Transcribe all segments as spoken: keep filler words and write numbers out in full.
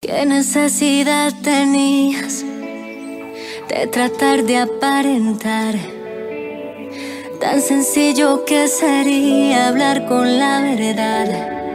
¿Qué necesidad tenías de tratar de aparentar? Tan sencillo que sería hablar con la verdad.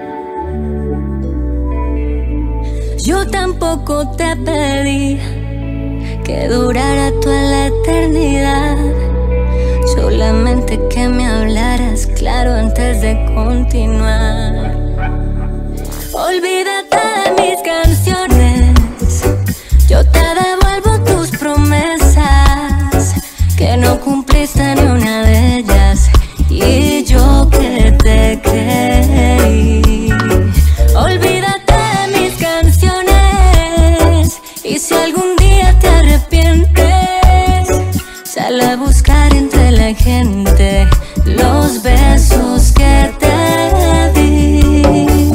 Yo tampoco te pedí que durara toda la eternidad, solamente que me hablaras claro antes de continuar. Olvídate de mis canciones, yo te devuelvo tus promesas, que no cumpliste ni una de ellas, y yo que te creí. Olvídate de mis canciones, y si algún día te arrepientes, sal a buscar entre la gente los besos que te di.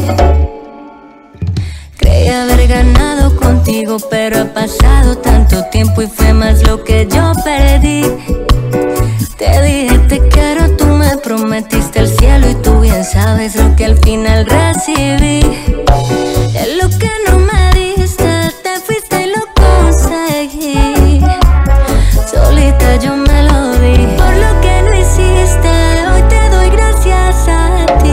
Creí haber ganado contigo, pero ha pasado tanto tiempo y fue más lo que yo perdí. Te dije te quiero, tú me prometiste el cielo y tú bien sabes lo que al final recibí. Es lo que no me diste, te fuiste y lo conseguí. Solita yo me lo di, por lo que no hiciste, hoy te doy gracias a ti.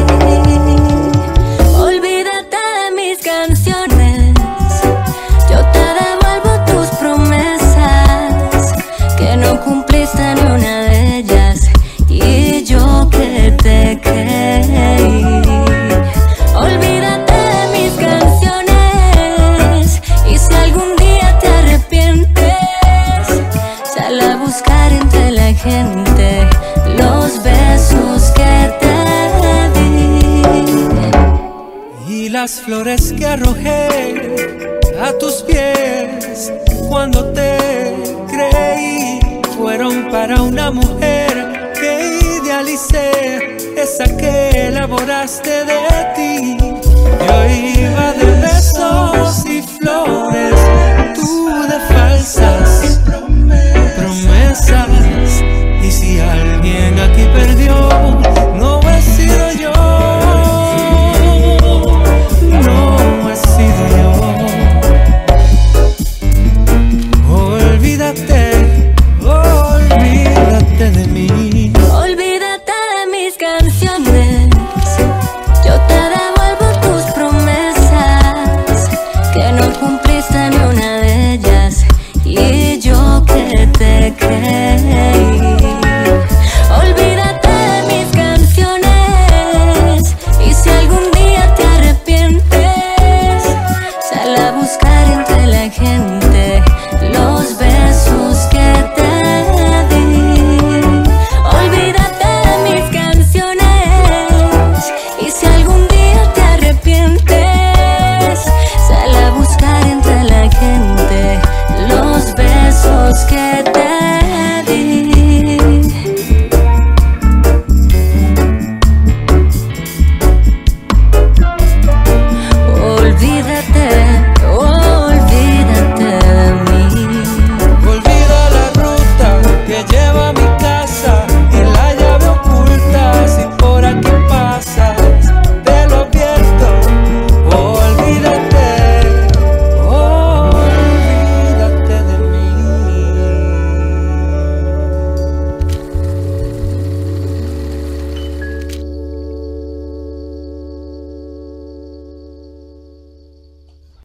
Olvídate de mis canciones, yo te devuelvo tus promesas, que no cumpliste ni una de ellas, y yo que te creí. Olvídate de mis canciones, y si algún día te arrepientes, sal a buscar entre la gente los besos que te di. Y las flores que arrojé a tus pies cuando te creí fueron para una mujer que idealicé, esa que elaboraste de ti. Yo iba de besos y flores, tú de falsas promesas. Y si alguien aquí perdió, no he sido yo, no he sido yo. Olvídate, olvídate de mí. Olvídate de mis canciones, yo te devuelvo tus promesas, que no